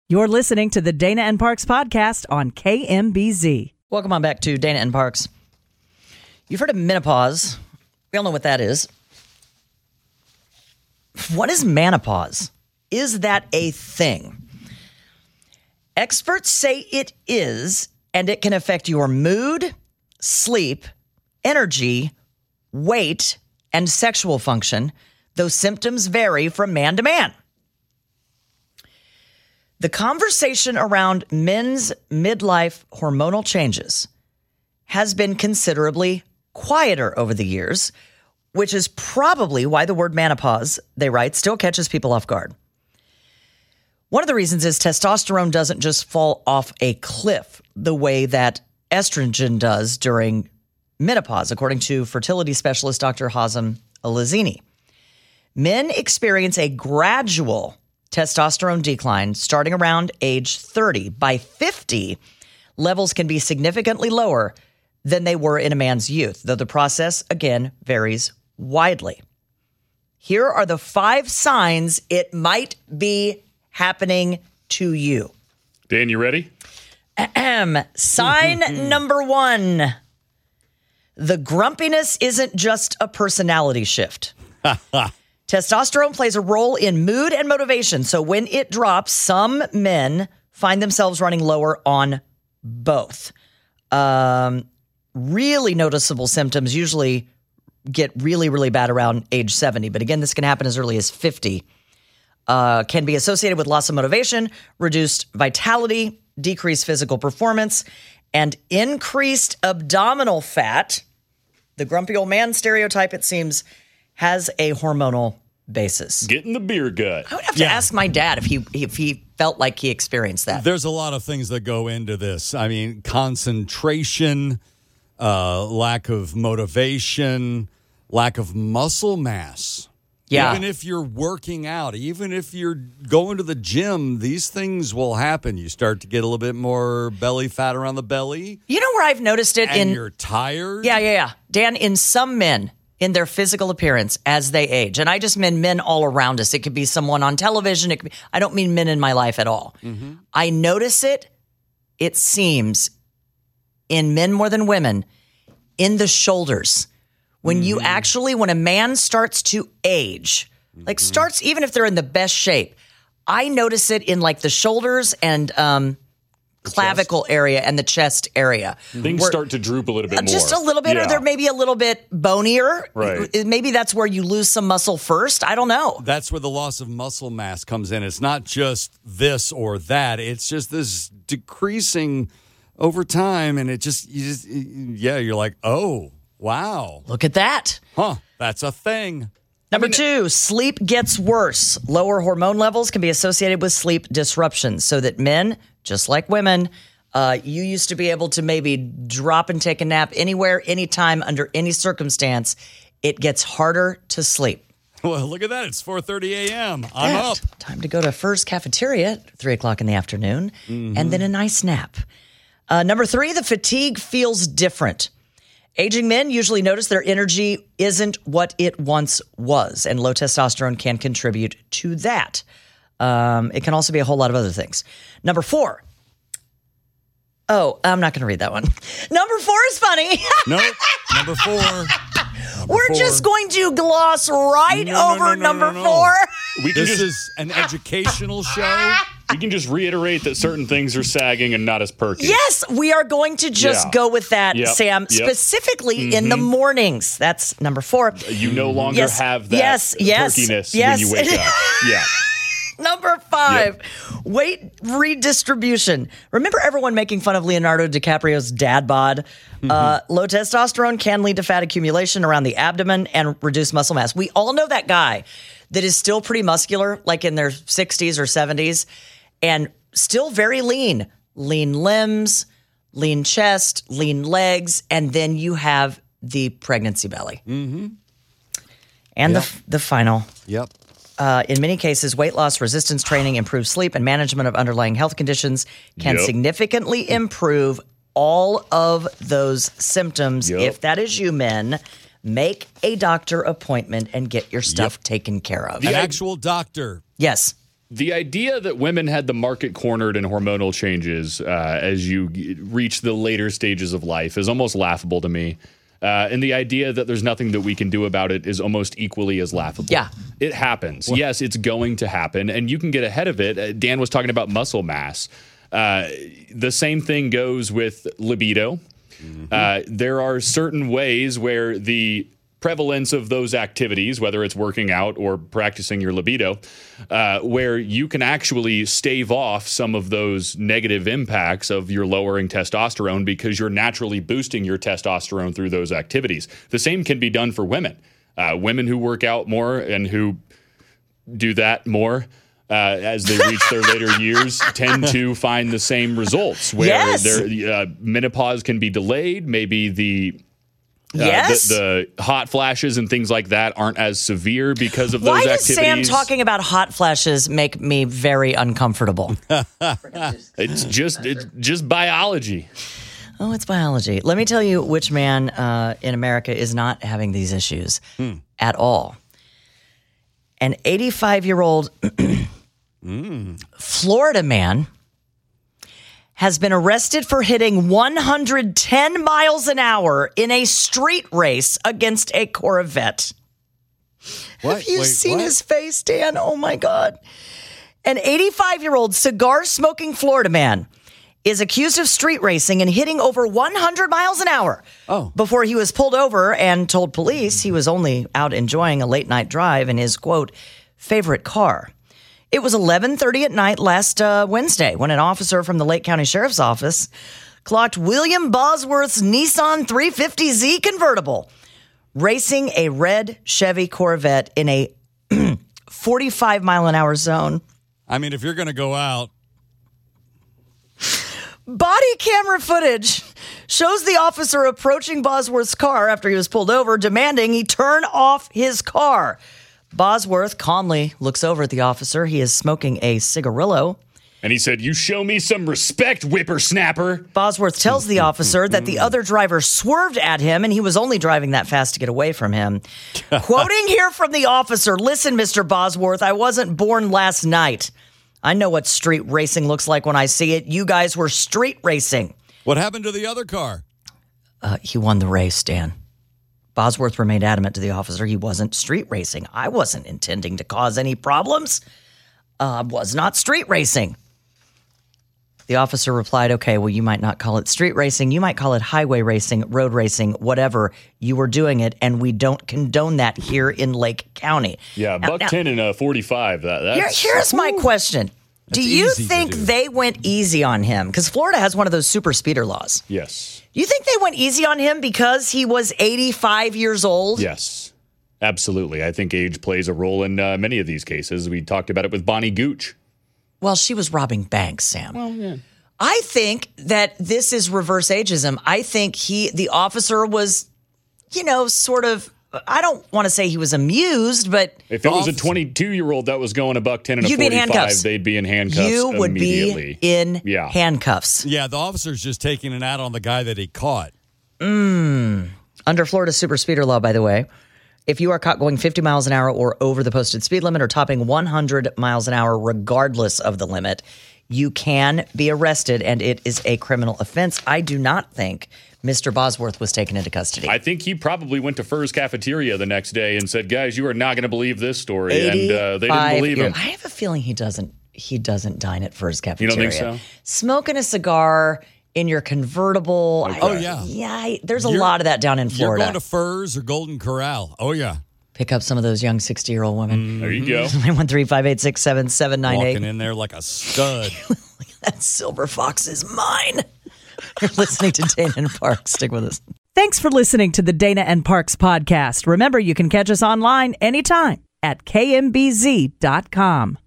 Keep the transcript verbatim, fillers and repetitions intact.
You're listening to the Dana and Parks podcast on K M B Z. Welcome on back to Dana and Parks. You've heard of menopause. We all know what that is. What is menopause? Is that a thing? Experts say it is, and it can affect your mood, sleep, energy, weight, and sexual function, though symptoms vary from man to man. The conversation around men's midlife hormonal changes has been considerably quieter over the years, which is probably why the word menopause, they write, still catches people off guard. One of the reasons is testosterone doesn't just fall off a cliff the way that estrogen does during menopause, according to fertility specialist Doctor Hazem Alazini. Men experience a gradual testosterone decline starting around age thirty. By fifty, levels can be significantly lower than they were in a man's youth, though the process, again, varies widely. Here are the five signs it might be happening to you. Dan, you ready? Ahem. Sign number one. The grumpiness isn't just a personality shift. Testosterone plays a role in mood and motivation. So when it drops, some men find themselves running lower on both. Um, really noticeable symptoms usually get really, really bad around age seventy. But again, this can happen as early as fifty. Uh, can be associated with loss of motivation, reduced vitality, decreased physical performance, and increased abdominal fat. The grumpy old man stereotype, it seems, has a hormonal basis. Getting the beer gut. I would have to Yeah. ask my dad if he if he felt like he experienced that. There's a lot of things that go into this. I mean, concentration, uh, lack of motivation, lack of muscle mass. Yeah. Even if you're working out, even if you're going to the gym, these things will happen. You start to get a little bit more belly fat around the belly. You know where I've noticed it And in you're tired. Yeah, yeah, yeah. Dan, in some men, in their physical appearance as they age, and I just mean men all around us. It could be someone on television. It could be, I don't mean men in my life at all. Mm-hmm. I notice it, it seems, in men more than women, in the shoulders. When you actually, when a man starts to age, like starts, even if they're in the best shape, I notice it in like the shoulders and um, clavicle area and the chest area. Things Where- start to droop a little bit more. Just a little bit, Yeah. or they're maybe a little bit bonier. Right. Maybe that's where you lose some muscle first. I don't know. That's where the loss of muscle mass comes in. It's not just this or that. It's just this decreasing over time. And it just, you just, yeah, you're like, oh, wow. Look at that. Huh, that's a thing. Number two, sleep gets worse. Lower hormone levels can be associated with sleep disruptions, so that men, just like women, uh, you used to be able to maybe drop and take a nap anywhere, anytime, under any circumstance. It gets harder to sleep. Well, look at that. It's four thirty a.m. I'm up. Time to go to Fur's Cafeteria at three o'clock in the afternoon, and then a nice nap. Uh, number three, the fatigue feels different. Aging men usually notice their energy isn't what it once was, and low testosterone can contribute to that. Um, it can also be a whole lot of other things. Number four. Oh, I'm not going to read that one. Number four is funny. No, number four. We're four. just going to gloss right No, no, over no, no, number no, no. four. We can This just is an educational show. we can just reiterate that certain things are sagging and not as perky. Yes, we are going to just Yeah. go with that, Yep, Sam, yep. specifically in the mornings. That's number four. You no longer Yes, have that yes, yes, perkiness yes. when you wake up. Yeah. Number five, weight redistribution. Remember everyone making fun of Leonardo DiCaprio's dad bod? Uh, low testosterone can lead to fat accumulation around the abdomen and reduce muscle mass. We all know that guy that is still pretty muscular, like in their sixties or seventies, and still very lean. Lean limbs, lean chest, lean legs, and then you have the pregnancy belly. Mm-hmm. And Yep. the, the final. Yep. Uh, in many cases, weight loss, resistance training, improved sleep, and management of underlying health conditions can Yep. significantly improve all of those symptoms. Yep. If that is you, men, make a doctor appointment and get your stuff taken care of. The actual doctor. Yes. The idea that women had the market cornered in hormonal changes uh, as you g- reach the later stages of life is almost laughable to me. Uh, and the idea that there's nothing that we can do about it is almost equally as laughable. Yeah. It happens. Well, yes, it's going to happen, and you can get ahead of it. Uh, Dan was talking about muscle mass. Uh, the same thing goes with libido. Mm-hmm. Uh, there are certain ways where the prevalence of those activities, whether it's working out or practicing your libido, uh, where you can actually stave off some of those negative impacts of your lowering testosterone because you're naturally boosting your testosterone through those activities. The same can be done for women. Uh, women who work out more and who do that more uh, as they reach their later years tend to find the same results, where Yes. their uh, menopause can be delayed, maybe the Uh, Yes. the, the hot flashes and things like that aren't as severe because of those Why does activities. Sam talking about hot flashes make me very uncomfortable? It's just it's just biology. Oh, it's biology. Let me tell you which man uh, in America is not having these issues Hmm. at all. An eighty-five-year-old mm. Florida man has been arrested for hitting one hundred ten miles an hour in a street race against a Corvette. What? Have you Wait, seen what? his face, Dan? Oh, my God. An eighty-five-year-old cigar-smoking Florida man is accused of street racing and hitting over one hundred miles an hour Oh. before he was pulled over and told police he was only out enjoying a late-night drive in his, quote, favorite car. It was eleven thirty at night last uh, Wednesday when an officer from the Lake County Sheriff's Office clocked William Bosworth's Nissan three fifty Z convertible racing a red Chevy Corvette in a forty-five mile an hour zone. I mean, if you're going to go out, Body camera footage shows the officer approaching Bosworth's car after he was pulled over, demanding he turn off his car. Bosworth calmly looks over at the officer. He is smoking a cigarillo. And he said, "You show me some respect, whippersnapper." Bosworth tells the officer that the other driver swerved at him and he was only driving that fast to get away from him. Quoting here from the officer, "Listen, Mister Bosworth, I wasn't born last night. I know what street racing looks like when I see it. You guys were street racing." what happened to the other car? Uh, he won the race, Dan. Bosworth remained adamant to the officer he wasn't street racing. I wasn't intending to cause any problems. I uh, was not street racing. The officer replied, "Okay, well, you might not call it street racing. You might call it highway racing, road racing, whatever. You were doing it, and we don't condone that here in Lake County." Yeah, Now- buck now, ten and a forty-five. That here- that's here's my question. Do you easy to think do. they went easy on him? Because Florida has one of those super speeder laws. yes, Do you think they went easy on him because he was eighty-five years old? yes, absolutely. I think age plays a role in uh, many of these cases. We talked about it with Bonnie Gooch. Well, she was robbing banks, Sam. Well, yeah. I think that this is reverse ageism. I think he, the officer was, you know, sort of, I don't want to say he was amused, but If it was a Officer. twenty-two-year-old that was going a buck ten and a You'd be in forty-five, handcuffs. they'd be in handcuffs you would immediately. be in Yeah. handcuffs. Yeah, the officer's just taking it out on the guy that he caught. Under Florida's super speeder law, by the way, if you are caught going fifty miles an hour or over the posted speed limit or topping one hundred miles an hour, regardless of the limit, you can be arrested and it is a criminal offense. I do not think Mister Bosworth was taken into custody. I think he probably went to Furr's Cafeteria the next day and said, "Guys, you are not going to believe this story." And uh, they didn't eighty-five believe him. years- I have a feeling he doesn't. He doesn't dine at Furr's You Cafeteria. don't think so? Smoking a cigar in your convertible. I- Oh, yeah. yeah. I- There's a You're- lot of that down in You're Florida. going to Furs or Golden Corral. Oh, yeah. Pick up some of those young sixty-year-old women. There you go. nine one three, five eight six, seven seven nine eight. Walking in there like a stud. That silver fox is mine. You're listening to Dana and Park. Stick with us. Thanks for listening to the Dana and Parks podcast. Remember, you can catch us online anytime at K M B Z dot com.